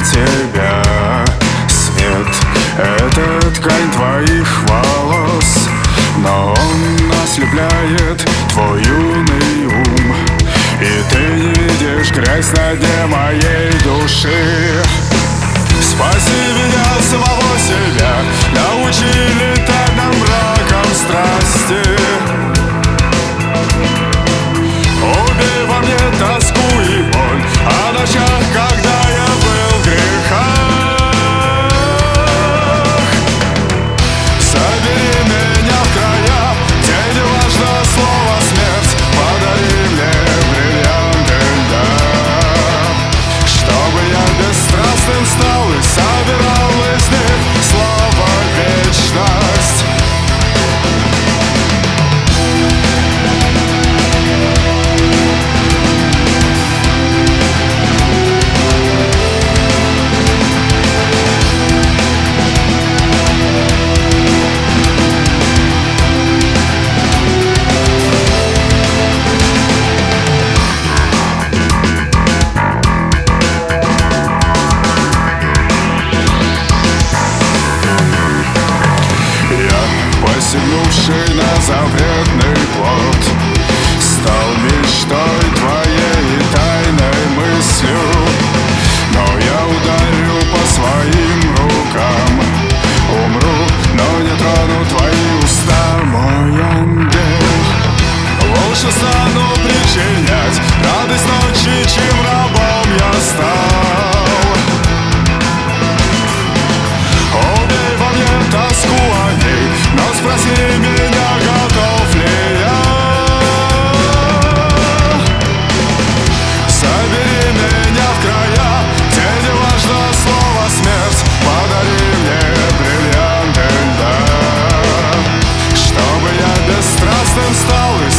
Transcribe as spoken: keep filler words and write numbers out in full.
тебя. Свет — это ткань твоих волос, но он ослепляет твой юный ум, и ты не видишь грязь на дне моей души. Спаси меня, самого себя, научи летать над мраком страсти. Убей во мне тоску и боль о ночах, когда я был в грехах. Собери меня в края, где не важно слово смерть. Подари мне бриллианты льда, чтобы я бесстрастным стал и собирал из них слово вечность. Посягнувший на запретный плод, стал мечтой твоей и тайной мыслью. Но я ударю по своим рукам, умру, но не трону твои уста, мой ангел. Лучше стану причинять радость ночи, чем рабом я стал. Убей во мне тоску о ней, но спроси меня, готов ли я. Собери меня в края, где не важно слово смерть. Подари мне бриллианты льда, чтобы я бесстрастным стал и